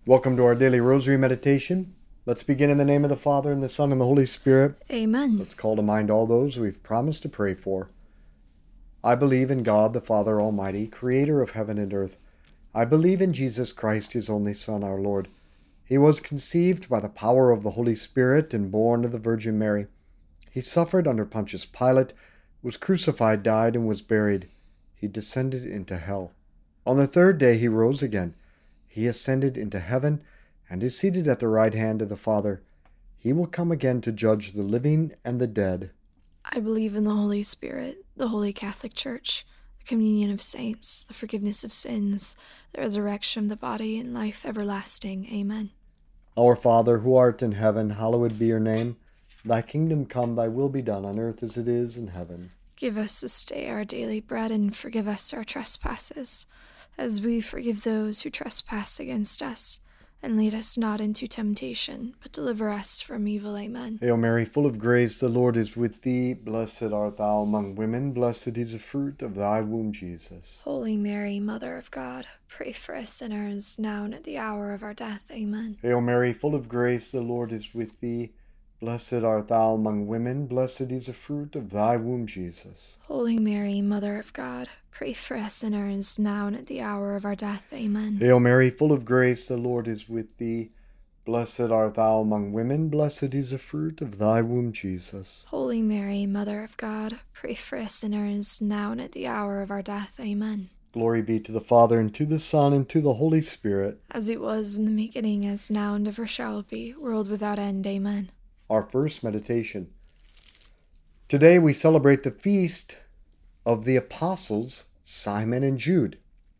Welcome to our daily rosary meditation. Let's begin in the name of the Father, and the Son, and the Holy Spirit. Amen. Let's call to mind all those we've promised to pray for. I believe in God, the Father Almighty, creator of heaven and earth. I believe in Jesus Christ, his only Son, our Lord. He was conceived by the power of the Holy Spirit and born of the Virgin Mary. He suffered under Pontius Pilate, was crucified, died, and was buried. He descended into hell. On the third day he rose again. He ascended into heaven and is seated at the right hand of the Father. He will come again to judge the living and the dead. I believe in the Holy Spirit, the Holy Catholic Church, the communion of saints, the forgiveness of sins, the resurrection of the body, and life everlasting. Amen. Our Father, who art in heaven, hallowed be your name. Thy kingdom come, thy will be done on earth as it is in heaven. Give us this day our daily bread, and forgive us our trespasses, as we forgive those who trespass against us. And lead us not into temptation, but deliver us from evil. Amen. Hail Mary, full of grace, the Lord is with thee. Blessed art thou among women, blessed is the fruit of thy womb, Jesus. Holy Mary, Mother of God, pray for us sinners, now and at the hour of our death. Amen. Hail Mary, full of grace, the Lord is with thee. Blessed art thou among women, blessed is the fruit of thy womb, Jesus. Holy Mary, Mother of God, pray for us sinners, now and at the hour of our death. Amen. Hail Mary, full of grace, the Lord is with thee. Blessed art thou among women, blessed is the fruit of thy womb, Jesus. Holy Mary, Mother of God, pray for us sinners, now and at the hour of our death. Amen. Glory be to the Father, and to the Son, and to the Holy Spirit. As it was in the beginning, as now, and ever shall be, world without end. Amen. Our first meditation. Today we celebrate the feast of the apostles Simon and Jude.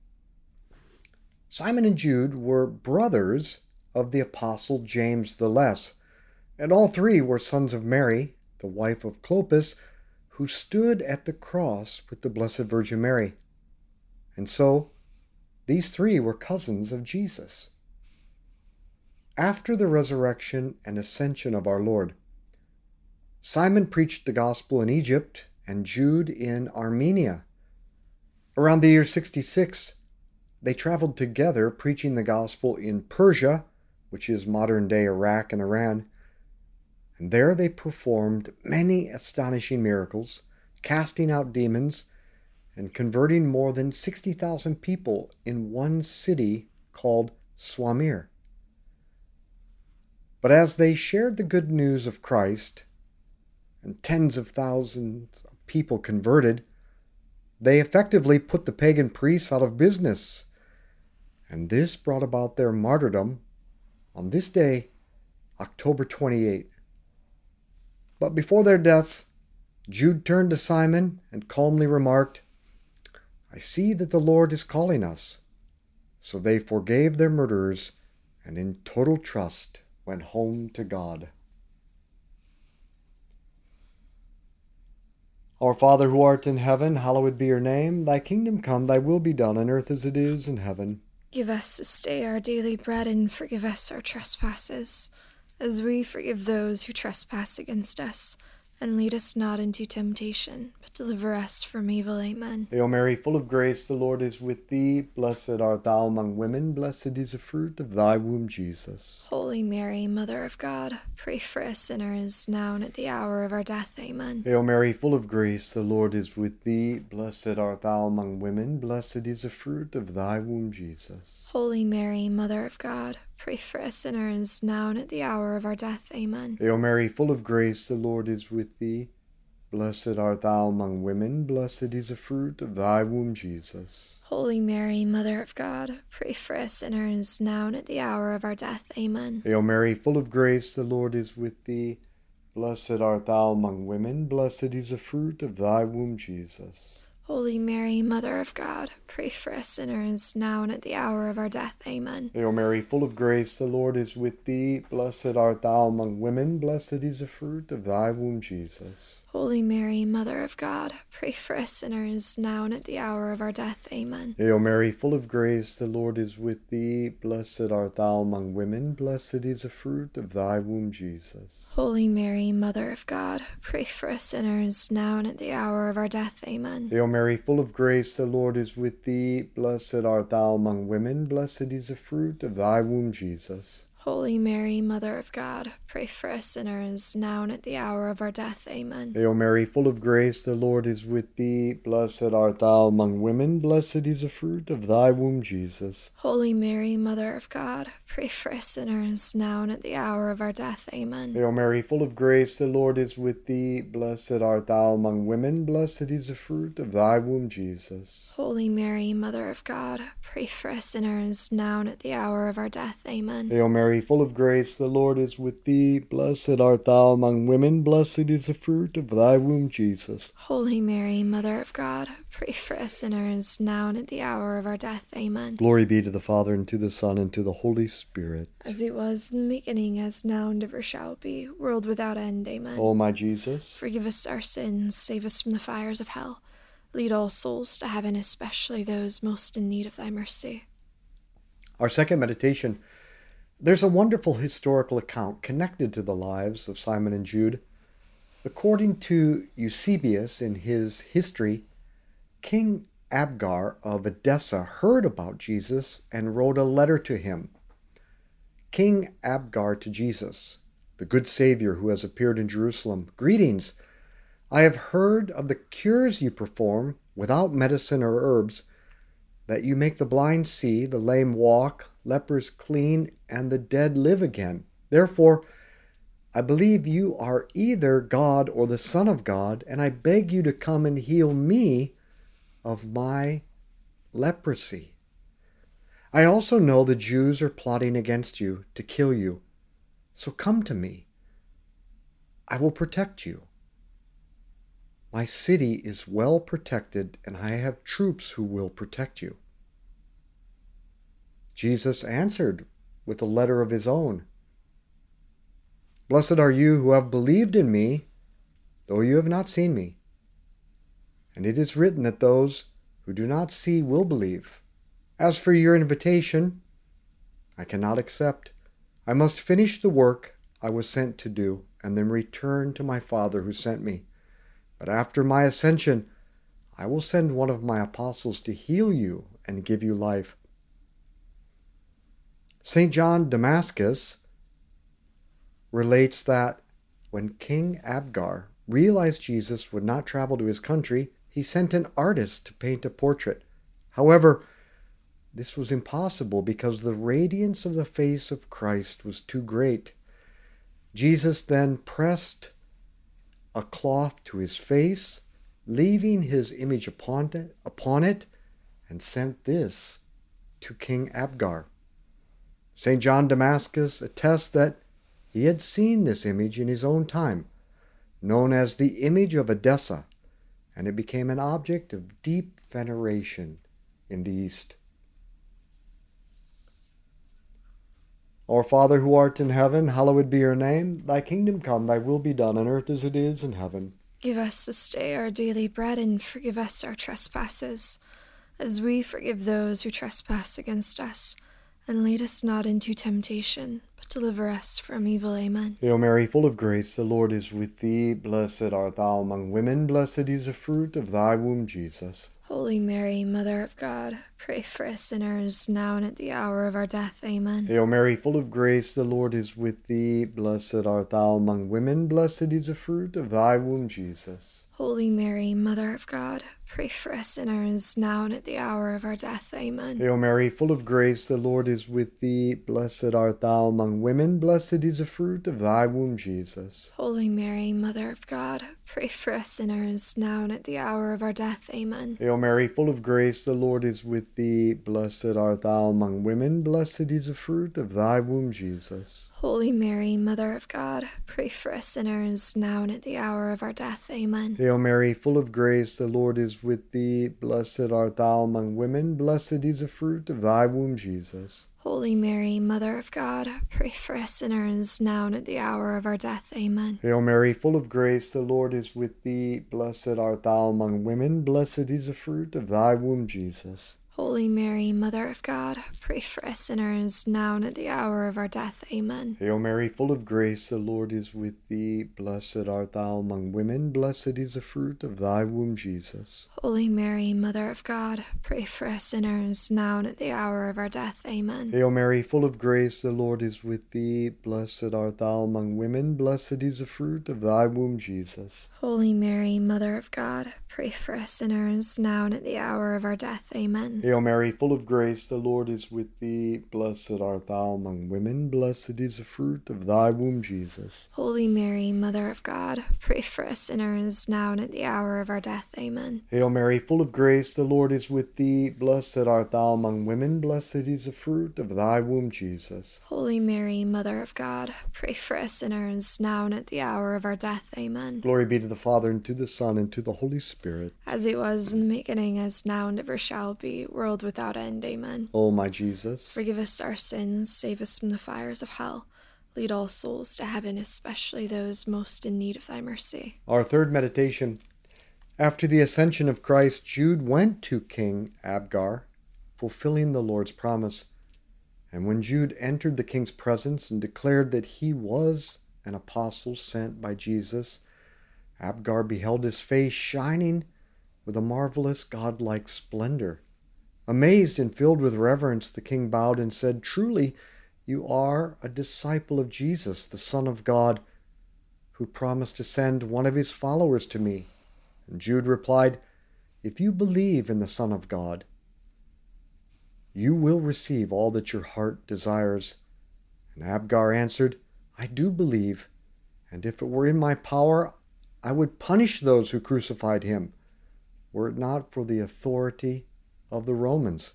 Simon and Jude were brothers of the apostle James the Less, and all three were sons of Mary, the wife of Clopas, who stood at the cross with the Blessed Virgin Mary. And so, these three were cousins of Jesus. After the resurrection and ascension of our Lord, Simon preached the gospel in Egypt and Jude in Armenia. Around the year 66, they traveled together preaching the gospel in Persia, which is modern-day Iraq and Iran. And there they performed many astonishing miracles, casting out demons and converting more than 60,000 people in one city called Swamir. But as they shared the good news of Christ, and tens of thousands of people converted, they effectively put the pagan priests out of business. And this brought about their martyrdom on this day, October 28. But before their deaths, Jude turned to Simon and calmly remarked, "I see that the Lord is calling us." So they forgave their murderers and in total trust went home to God. Our Father who art in heaven, hallowed be your name. Thy kingdom come, thy will be done on earth as it is in heaven. Give us this day our daily bread, and forgive us our trespasses, as we forgive those who trespass against us. And lead us not into temptation, but deliver us from evil. Amen. Hail Mary, full of grace, the Lord is with thee. Blessed art thou among women, blessed is the fruit of thy womb, Jesus. Holy Mary, Mother of God, pray for us sinners, now and at the hour of our death. Amen. Hail Mary, full of grace, the Lord is with thee. Blessed art thou among women, blessed is the fruit of thy womb, Jesus. Holy Mary, Mother of God, pray for us sinners, now and at the hour of our death. Amen. Hail Mary, full of grace, the Lord is with thee. Blessed art thou among women, blessed is the fruit of thy womb, Jesus. Holy Mary, Mother of God, pray for us sinners, now and at the hour of our death. Amen. Hail Mary, full of grace, the Lord is with thee. Blessed art thou among women, blessed is the fruit of thy womb, Jesus. Holy Mary, Mother of God, pray for us sinners, now and at the hour of our death. Amen. Hail Mary, full of grace, the Lord is with thee. Blessed art thou among women, blessed is the fruit of thy womb, Jesus. Holy Mary, Mother of God, pray for us sinners, now and at the hour of our death. Amen. Hail Mary, full of grace, the Lord is with thee. Blessed art thou among women, blessed is the fruit of thy womb, Jesus. Holy Mary, Mother of God, pray for us sinners, now and at the hour of our death. Amen. Hail Mary, full of grace, the Lord is with thee. Blessed art thou among women, blessed is the fruit of thy womb, Jesus. Holy Mary, Mother of God, pray for us sinners, now and at the hour of our death. Amen. Hail Mary, full of grace, the Lord is with thee. Blessed art thou among women, blessed is the fruit of thy womb, Jesus. Holy Mary, Mother of God, pray for us sinners, now and at the hour of our death. Amen. Hail Mary, full of grace, the Lord is with thee. Blessed art thou among women, blessed is the fruit of thy womb, Jesus. Holy Mary, Mother of God, pray for us sinners, now and at the hour of our death. Amen. Hail Mary, full of grace, the Lord is with thee. Blessed art thou among women, blessed is the fruit of thy womb, Jesus. Holy Mary, Mother of God, pray for us sinners, now and at the hour of our death. Amen. Glory be to the Father, and to the Son, and to the Holy Spirit. As it was in the beginning, as now, and ever shall be, world without end. Amen. O my Jesus, forgive us our sins, save us from the fires of hell. Lead all souls to heaven, especially those most in need of thy mercy. our second meditation. There's a wonderful historical account connected to the lives of Simon and Jude. According to Eusebius in his history, King Abgar of Edessa heard about Jesus and wrote a letter to him. King Abgar to Jesus, the good Savior who has appeared in Jerusalem, greetings. I have heard of the cures you perform without medicine or herbs, that you make the blind see, the lame walk, lepers clean, and the dead live again. Therefore, I believe you are either God or the Son of God, and I beg you to come and heal me of my leprosy. I also know the Jews are plotting against you to kill you. So come to me. I will protect you. My city is well protected, and I have troops who will protect you. Jesus answered with a letter of his own. Blessed are you who have believed in me, though you have not seen me. And it is written that those who do not see will believe. As for your invitation, I cannot accept. I must finish the work I was sent to do, and then return to my Father who sent me. But after my ascension, I will send one of my apostles to heal you and give you life. St. John Damascus relates that when King Abgar realized Jesus would not travel to his country, he sent an artist to paint a portrait. However, this was impossible because the radiance of the face of Christ was too great. Jesus then pressed a cloth to his face, leaving his image upon it, and sent this to King Abgar. St. John Damascus attests that he had seen this image in his own time, known as the image of Edessa, and it became an object of deep veneration in the East. Our Father who art in heaven, hallowed be your name. Thy kingdom come, thy will be done on earth as it is in heaven. Give us this day our daily bread, and forgive us our trespasses, as we forgive those who trespass against us. And lead us not into temptation, but deliver us from evil. Amen. Hail Mary, full of grace, the Lord is with thee. Blessed art thou among women, blessed is the fruit of thy womb, Jesus. Holy Mary, Mother of God, pray for us sinners, now and at the hour of our death. Amen. Hail Mary, full of grace, the Lord is with thee. Blessed art thou among women, blessed is the fruit of thy womb, Jesus. Holy Mary, Mother of God, pray for us sinners, now and at the hour of our death. Amen. Hail Mary, full of grace, the Lord is with thee. Blessed art thou among women, blessed is the fruit of thy womb, Jesus. Holy Mary, Mother of God, pray for us sinners, now and at the hour of our death. Amen. Hail Mary, full of grace, the Lord is with thee. Blessed art thou among women, blessed is the fruit of thy womb, Jesus. Holy Mary, Mother of God, pray for us sinners, now and at the hour of our death. Amen. Hail Mary, full of grace, the Lord is with thee. Blessed art thou among women, blessed is the fruit of thy womb, Jesus. Holy Mary, Mother of God, pray for us sinners, now and at the hour of our death. Amen. Hail Mary, full of grace, the Lord is with thee. Blessed art thou among women, blessed is the fruit of thy womb, Jesus. Holy Mary, Mother of God, pray for us sinners, now and at the hour of our death. Amen. Hail Mary, full of grace, the Lord is with thee. Blessed art thou among women, blessed is the fruit of thy womb, Jesus. Holy Mary, Mother of God, pray for us sinners, now and at the hour of our death. Amen. Hail Mary, full of grace, the Lord is with thee. Blessed art thou among women, blessed is the fruit of thy womb, Jesus. Holy Mary, Mother of God, pray for us sinners, now and at the hour of our death. Amen. Hail Mary, full of grace, the Lord is with thee. Blessed art thou among women, blessed is the fruit of thy womb, Jesus. Holy Mary, Mother of God, pray for us sinners, now and at the hour of our death. Amen. Hail Mary, full of grace, the Lord is with thee. Blessed art thou among women, blessed is the fruit of thy womb, Jesus. Holy Mary, Mother of God, pray for us sinners, now and at the hour of our death. Amen. Glory be to the Father, and to the Son, and to the Holy Spirit. As it was in the beginning, as now, and ever shall be, world without end. Amen. O my Jesus, Forgive us our sins, save us from the fires of hell. Lead all souls to heaven, especially those most in need of thy mercy. our third meditation. After the ascension of Christ, Jude went to King Abgar, fulfilling the Lord's promise. And when Jude entered the king's presence and declared that he was an apostle sent by Jesus, Abgar beheld his face shining with a marvelous godlike splendor. Amazed and filled with reverence, the king bowed and said, "Truly, you are a disciple of Jesus, the Son of God, who promised to send one of his followers to me." And Jude replied, "If you believe in the Son of God, you will receive all that your heart desires." And Abgar answered, "I do believe, and if it were in my power, I would punish those who crucified him, were it not for the authority of the Romans."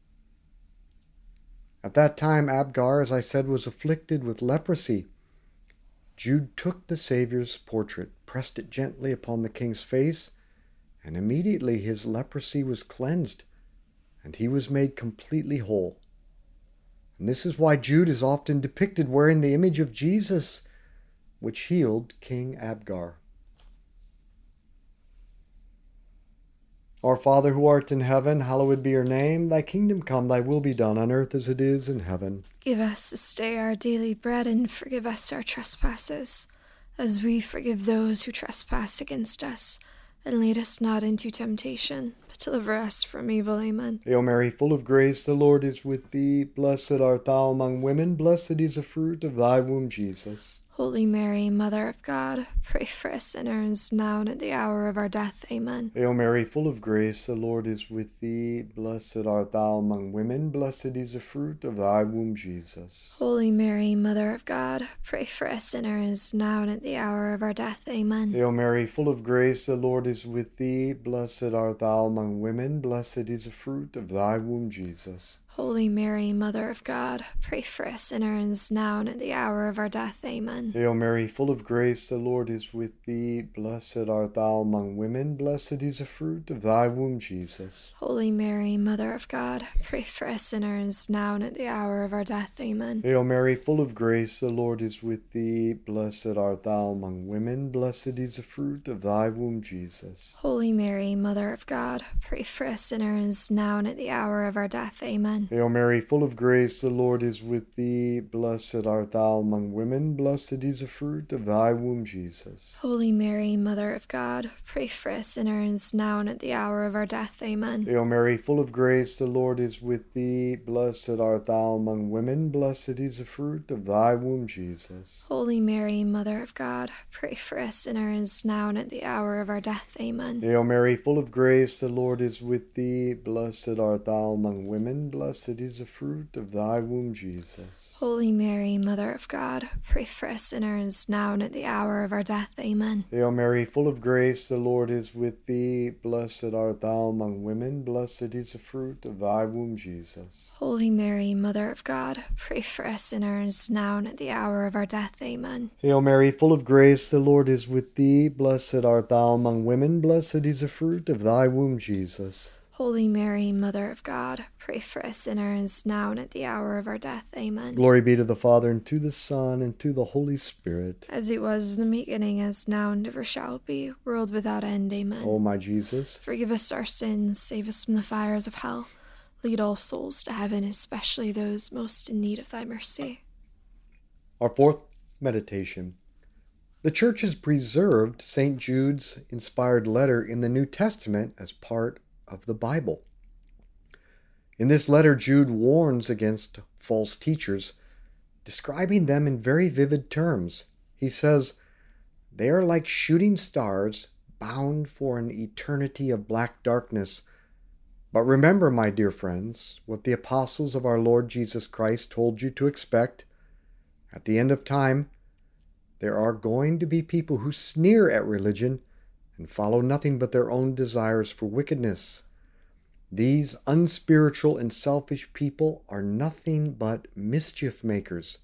At that time, Abgar, as I said, was afflicted with leprosy. Jude took the Savior's portrait, pressed it gently upon the king's face, and immediately his leprosy was cleansed, and he was made completely whole. And this is why Jude is often depicted wearing the image of Jesus, which healed King Abgar. Our Father who art in heaven, hallowed be your name. Thy kingdom come, thy will be done on earth as it is in heaven. Give us this day our daily bread, and forgive us our trespasses, as we forgive those who trespass against us. And lead us not into temptation, but deliver us from evil. Amen. Hail Mary, full of grace, the Lord is with thee. Blessed art thou among women, blessed is the fruit of thy womb, Jesus. Holy Mary, Mother of God, pray for us sinners, now and at the hour of our death. Amen. Hail Mary, full of grace, the Lord is with thee. Blessed art thou among women, blessed is the fruit of thy womb, Jesus. Holy Mary, Mother of God, pray for us sinners, now and at the hour of our death. Amen. Hail Mary, full of grace, the Lord is with thee. Blessed art thou among women, blessed is the fruit of thy womb, Jesus. Holy Mary, Mother of God, pray for us sinners, now and at the hour of our death. Amen. Hail Mary, full of grace, the Lord is with thee. Blessed art thou among women, blessed is the fruit of thy womb, Jesus. Holy Mary, Mother of God, pray for us sinners, now and at the hour of our death. Amen. Hail Mary, full of grace, the Lord is with thee. Blessed art thou among women, blessed is the fruit of thy womb, Jesus. Holy Mary, Mother of God, pray for us sinners, now and at the hour of our death. Amen. Hail Mary, full of grace, the Lord is with thee. Blessed art thou among women, blessed is the fruit of thy womb, Jesus. Holy Mary, Mother of God, pray for us sinners, now and at the hour of our death. Amen. Hail Mary, full of grace, the Lord is with thee. Blessed art thou among women, blessed is the fruit of thy womb, Jesus. Holy Mary, Mother of God, pray for us sinners, now and at the hour of our death. Amen. Hail Mary, full of grace, the Lord is with thee. Blessed art thou among women, blessed is the fruit of thy womb, Jesus. Holy Mary, Mother of God, pray for us sinners, now and at the hour of our death. Amen. Hail Mary, full of grace, the Lord is with thee. Blessed art thou among women, blessed is the fruit of thy womb, Jesus. Holy Mary, Mother of God, pray for us sinners, now and at the hour of our death. Amen. Hail Mary, full of grace, the Lord is with thee. Blessed art thou among women, blessed is the fruit of thy womb, Jesus. Holy Mary, Mother of God, pray for us sinners, now and at the hour of our death. Amen. Glory be to the Father, and to the Son, and to the Holy Spirit. As it was in the beginning, as now, and ever shall be, world without end. Amen. O my Jesus, Forgive us our sins, save us from the fires of hell. Lead all souls to heaven, especially those most in need of thy mercy. Our fourth meditation. The Church has preserved St. Jude's inspired letter in the New Testament as part of the Bible. In this letter, Jude warns against false teachers, describing them in very vivid terms. He says, "They are like shooting stars bound for an eternity of black darkness. But remember, my dear friends, what the apostles of our Lord Jesus Christ told you to expect. At the end of time, there are going to be people who sneer at religion and follow nothing but their own desires for wickedness. These unspiritual and selfish people are nothing but mischief makers."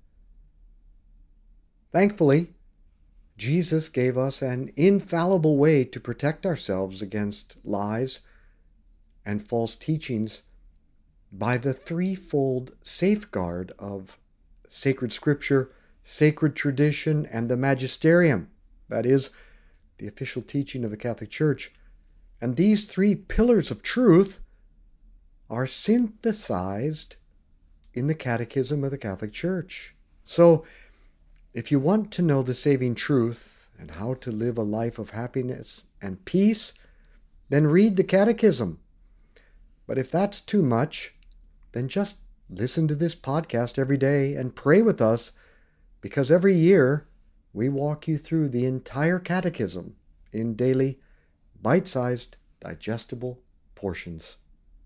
Thankfully, Jesus gave us an infallible way to protect ourselves against lies and false teachings by the threefold safeguard of sacred scripture, sacred tradition, and the magisterium, that is, the official teaching of the Catholic Church. And these three pillars of truth are synthesized in the Catechism of the Catholic Church. So, if you want to know the saving truth and how to live a life of happiness and peace, then read the Catechism. But if that's too much, then just listen to this podcast every day and pray with us, because every year we walk you through the entire Catechism in daily, bite-sized, digestible portions.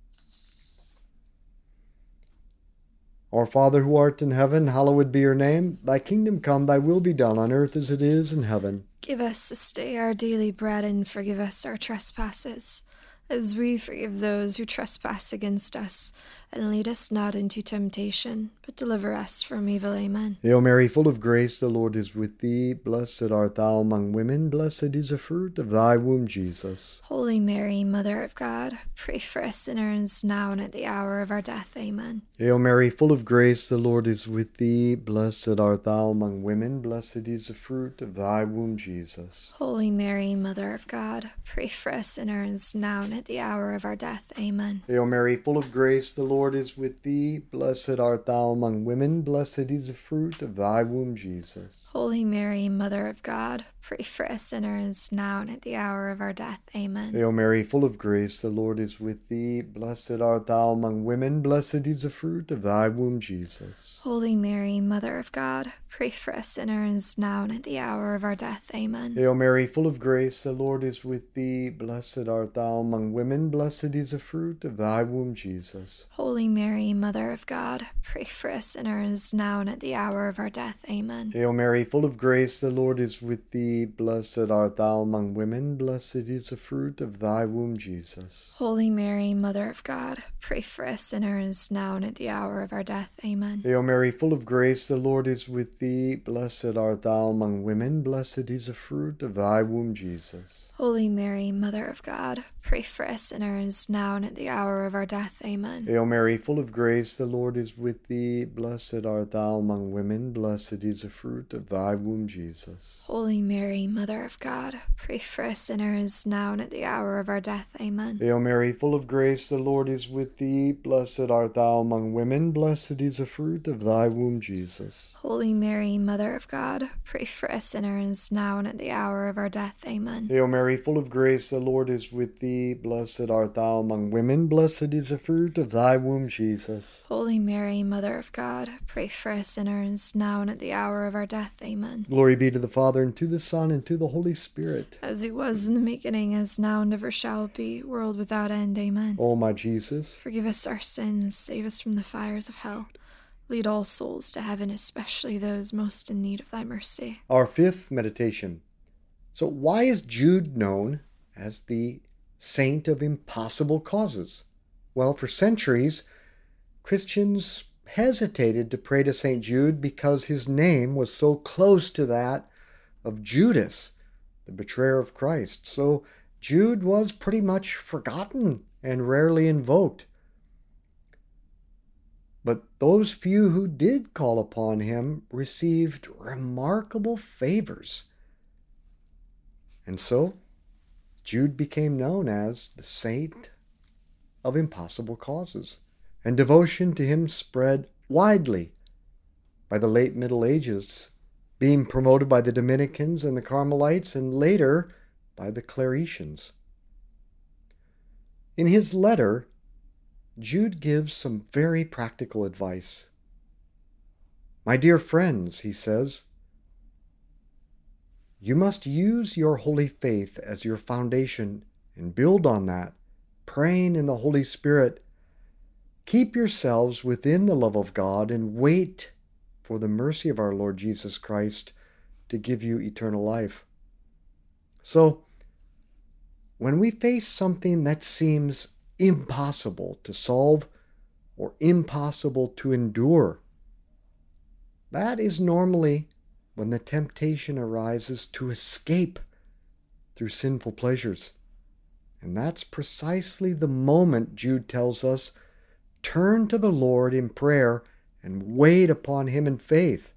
Our Father who art in heaven, hallowed be your name. Thy kingdom come, thy will be done on earth as it is in heaven. Give us this day our daily bread, and forgive us our trespasses, as we forgive those who trespass against us. And lead us not into temptation, but deliver us from evil. Amen. Hail Mary, full of grace, the Lord is with thee. Blessed art thou among women. Blessed is the fruit of thy womb, Jesus. Holy Mary, Mother of God, pray for us sinners, now and at the hour of our death. Amen. Hail Mary, full of grace, the Lord is with thee. Blessed art thou among women. Blessed is the fruit of thy womb, Jesus. Holy Mary, Mother of God, pray for us sinners, now and at the hour of our death. Amen. Hail Mary, full of grace, the Lord is with thee. Blessed art thou among women. Blessed is the fruit of thy womb, Jesus. Holy Mary, Mother of God, pray for us sinners, now and at the hour of our death. Amen. Hail Mary, full of grace, the Lord is with thee. Blessed art thou among women. Blessed is the fruit of thy womb, Jesus. Holy Mary, Mother of God, pray for us sinners, now and at the hour of our death. Amen. Hail Mary, full of grace, the Lord is with thee. Blessed art thou among women. Blessed is the fruit of thy womb, Jesus. Holy Mary, Mother of God, pray for us sinners, now and at the hour of our death. Amen. Hail Mary, full of grace, the Lord is with thee. Blessed art thou among women. Blessed is the fruit of thy womb, Jesus. Holy Mary, Mother of God, pray for us sinners, now and at the hour of our death. Amen. Hail Mary, full of grace, the Lord is with thee. Blessed art thou among women. Blessed is the fruit of thy womb, Jesus. Holy Mary, Mother of God, pray for us sinners, now and at the hour of our death. Amen. Hail Mary, full of grace, the Lord is with thee. Blessed art thou among women. Blessed is the fruit of thy womb, Jesus. Holy Mary, Mother of God, pray for us sinners, now and at the hour of our death. Amen. Hail Mary, full of grace, the Lord is with thee. Blessed art thou among women. Blessed is the fruit of thy womb, Jesus. Holy Mary, Mother of God, pray for us sinners, now and at the hour of our death. Amen. Hail Mary, full of grace, the Lord is with thee. Blessed art thou among women. Blessed is the fruit of thy womb, Jesus. Holy Mary, Mother of God, pray for us sinners, now and at the hour of our death. Amen. Glory be to the Father, and to the Son, and to the Holy Spirit. As it was in the beginning, as now and ever shall be, world without end. Amen. O my Jesus, forgive us our sins, save us from the fires of hell. Lead all souls to heaven, especially those most in need of thy mercy. Our fifth meditation. So why is Jude known as the saint of impossible causes? Well, for centuries, Christians hesitated to pray to St. Jude because his name was so close to that of Judas, the betrayer of Christ. So Jude was pretty much forgotten and rarely invoked. But those few who did call upon him received remarkable favors. And so Jude became known as the saint of impossible causes, and devotion to him spread widely. By the late Middle Ages, being promoted by the Dominicans and the Carmelites, and later by the Claretians. In his letter, Jude gives some very practical advice. My dear friends, he says, you must use your holy faith as your foundation and build on that, praying in the Holy Spirit. Keep yourselves within the love of God and wait for the mercy of our Lord Jesus Christ to give you eternal life. So, when we face something that seems impossible to solve or impossible to endure, that is normally when the temptation arises to escape through sinful pleasures. And that's precisely the moment Jude tells us, turn to the Lord in prayer and wait upon him in faith.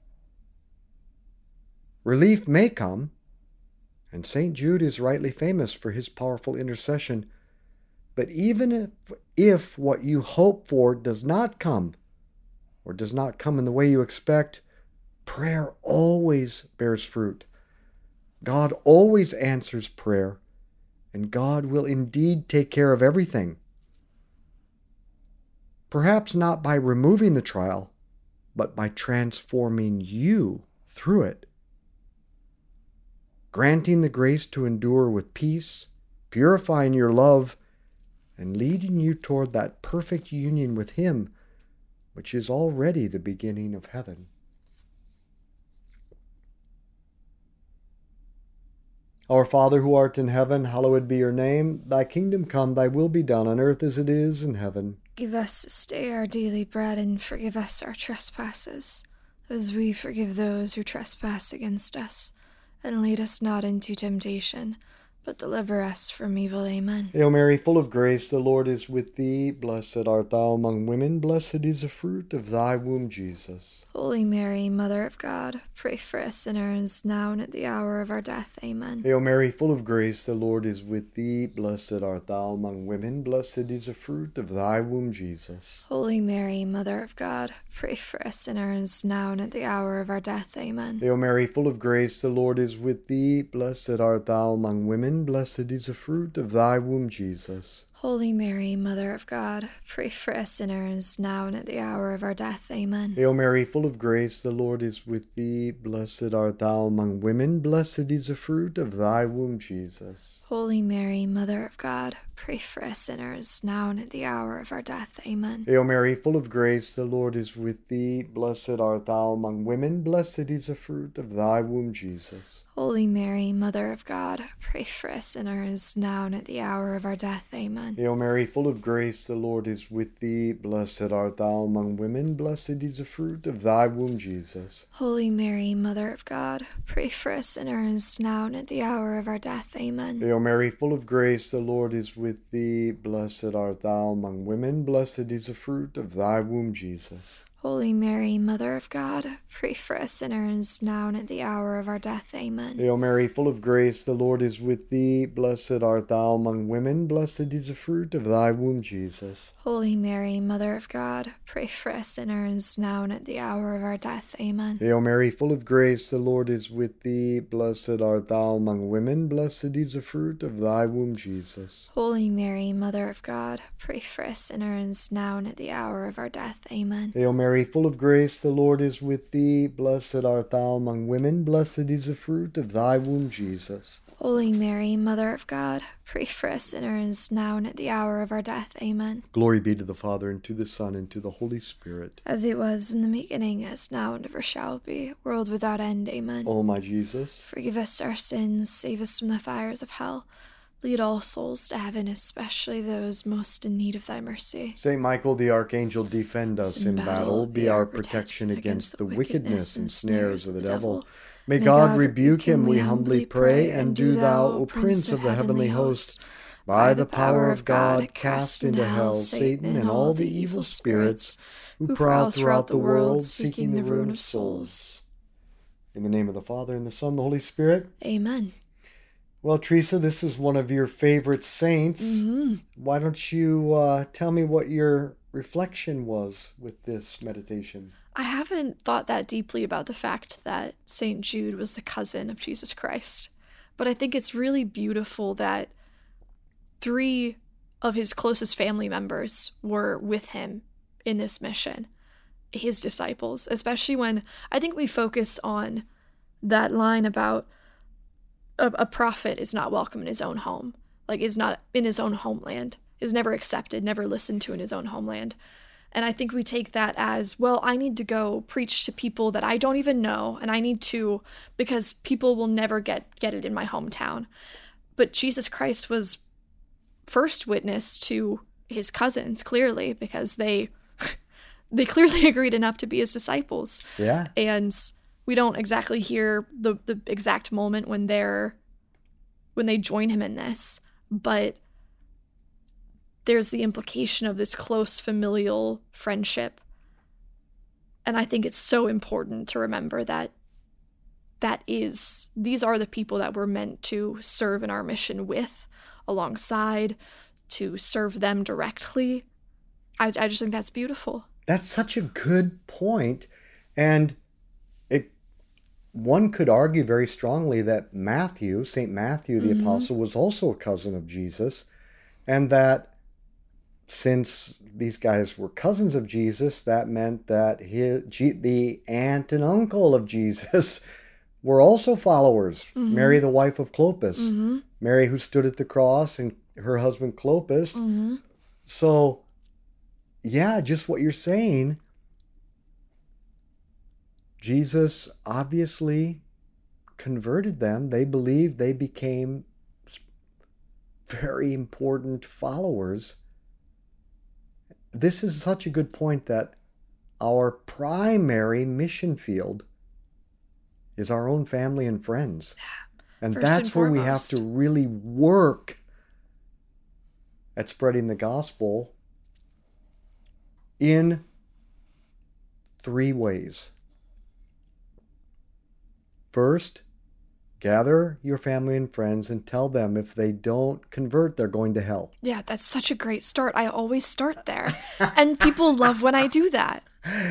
Relief may come, and St. Jude is rightly famous for his powerful intercession, but even if what you hope for does not come, or does not come in the way you expect, prayer always bears fruit. God always answers prayer, and God will indeed take care of everything. Perhaps not by removing the trial, but by transforming you through it. Granting the grace to endure with peace, purifying your love, and leading you toward that perfect union with Him, which is already the beginning of heaven. Our Father who art in heaven, hallowed be your name. Thy kingdom come, thy will be done on earth as it is in heaven. Give us this day our daily bread, and forgive us our trespasses, as we forgive those who trespass against us. And lead us not into temptation, but deliver us from evil. Amen. Hail Mary, full of grace, the Lord is with thee. Blessed art thou among women, blessed is the fruit of thy womb, Jesus. Holy Mary, Mother of God, pray for us sinners, now and at the hour of our death. Amen. Hail Mary, full of grace, the Lord is with thee. Blessed art thou among women, blessed is the fruit of thy womb, Jesus. Holy Mary, Mother of God, pray for us sinners, now and at the hour of our death. Amen. Hail Mary, full of grace, the Lord is with thee. Blessed art thou among women, blessed is the fruit of thy womb, Jesus. Holy Mary, Mother of God, pray for us sinners, now and at the hour of our death. Amen. Hail Mary, full of grace, the Lord is with thee. Blessed art thou among women, blessed is the fruit of thy womb, Jesus. Holy Mary, Mother of God, pray for us sinners, now and at the hour of our death. Amen. Hail Mary, full of grace, the Lord is with thee. Blessed art thou among women, blessed is the fruit of thy womb, Jesus. Holy Mary, Mother of God, pray for us sinners, now and at the hour of our death. Amen. Hail Mary, full of grace, the Lord is with thee. Blessed art thou among women, blessed is the fruit of thy womb, Jesus. Holy Mary, Mother of God, pray for us sinners, now and at the hour of our death. Amen. Hail Mary, full of grace, the Lord is with thee. Blessed art thou among women, blessed is the fruit of thy womb, Jesus. Holy Mary, Mother of God, pray for us sinners, now and at the hour of our death. Amen. Hail Mary, full of grace, the Lord is with thee. Blessed art thou among women, blessed is the fruit of thy womb, Jesus. Holy Mary, Mother of God, pray for us sinners, now and at the hour of our death. Amen. Hail Mary, full of grace, the Lord is with thee. Blessed art thou among women, blessed is the fruit of thy womb, Jesus. Holy Mary, Mother of God, pray for us sinners, now and at the hour of our death. Amen. Hail Mary, full of grace, the Lord is with thee. Blessed art thou among women, blessed is the fruit of thy womb, Jesus. Holy Mary, Mother of God, pray for us sinners, now and at the hour of our death. Amen. Glory be to the Father, and to the Son, and to the Holy Spirit. As it was in the beginning, as now, and ever shall be, world without end. Amen. O my Jesus, forgive us our sins, save us from the fires of hell. Lead all souls to heaven, especially those most in need of thy mercy. Saint Michael the Archangel, defend us in battle. Be our protection against the wickedness and snares of the devil. May God rebuke him, we humbly pray. And do thou, O Prince of the heavenly host, by the power of God, cast into hell Satan and all the evil spirits who prowl throughout the world, seeking the ruin of souls. In the name of the Father, and the Son, and the Holy Spirit. Amen. Well, Teresa, this is one of your favorite saints. Why don't you tell me what your reflection was with this meditation? I haven't thought that deeply about the fact that St. Jude was the cousin of Jesus Christ, but I think it's really beautiful that three of his closest family members were with him in this mission, his disciples, especially when I think we focus on that line about a prophet is not welcome in his own home, like is not in his own homeland, is never accepted, never listened to in his own homeland. And I think we take that as, well, I need to go preach to people that I don't even know, and I need to, because people will never get it in my hometown. But Jesus Christ was first witness to his cousins, clearly, because they clearly agreed enough to be his disciples. Yeah. And we don't exactly hear the exact moment when they join him in this, but there's the implication of this close familial friendship. And I think it's so important to remember that these are the people that we're meant to serve in our mission with, alongside, to serve them directly. I just think that's beautiful. That's such a good point. And one could argue very strongly that Matthew, St. Matthew the Apostle, was also a cousin of Jesus, and that since these guys were cousins of Jesus, that meant that the aunt and uncle of Jesus were also followers. Mary, the wife of Clopas. Mary, who stood at the cross, and her husband Clopas. So, yeah, just what you're saying. Jesus obviously converted them. They believed, they became very important followers. This is such a good point that our primary mission field is our own family and friends. And that's where we have to really work at spreading the gospel in 3 ways. First, gather your family and friends and tell them if they don't convert, they're going to hell. Yeah, that's such a great start. I always start there. And people love when I do that.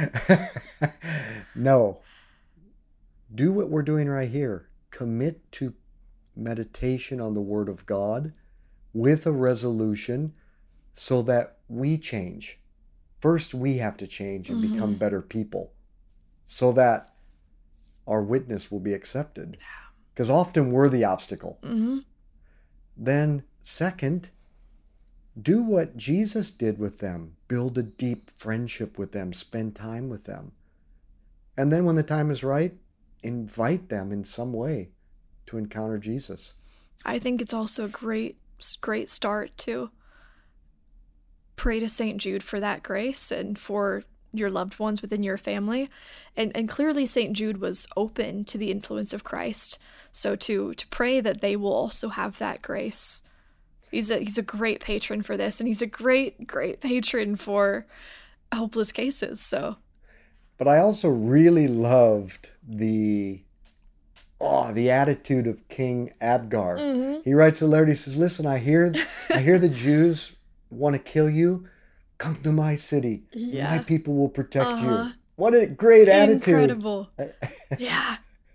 No. Do what we're doing right here. Commit to meditation on the Word of God with a resolution so that we change. First, we have to change and become better people so that our witness will be accepted. Because often we're the obstacle. Then, second, do what Jesus did with them. Build a deep friendship with them. Spend time with them. And then when the time is right, invite them in some way to encounter Jesus. I think it's also a great start to pray to St. Jude for that grace and for your loved ones within your family. And clearly St. Jude was open to the influence of Christ. So to pray that they will also have that grace. He's a great patron for this, and he's a great patron for hopeless cases. So, but I also really loved the attitude of King Abgar. He writes a letter. He says, "Listen, I hear the Jews want to kill you. Come to my city. Yeah. My people will protect you." What a great attitude. Incredible. Yeah.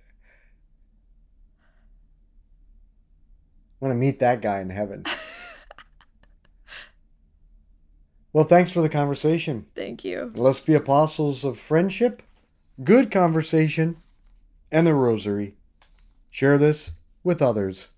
I want to meet that guy in heaven. Well, thanks for the conversation. Thank you. Let's be apostles of friendship, good conversation, and the rosary. Share this with others.